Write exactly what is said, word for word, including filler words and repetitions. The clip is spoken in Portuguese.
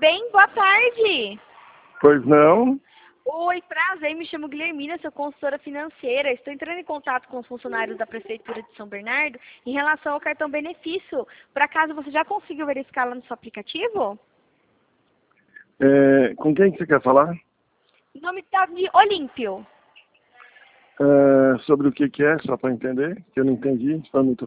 bem? Boa tarde. Pois não? Oi, prazer, me chamo Guilhermina, sou consultora financeira. Estou entrando em contato com os funcionários da Prefeitura de São Bernardo em relação ao cartão benefício. Por acaso você já conseguiu verificar lá no seu aplicativo? É, com quem que você quer falar? O nome tá de Olímpio. É, sobre o que que é, só para entender, que eu não entendi, foi muito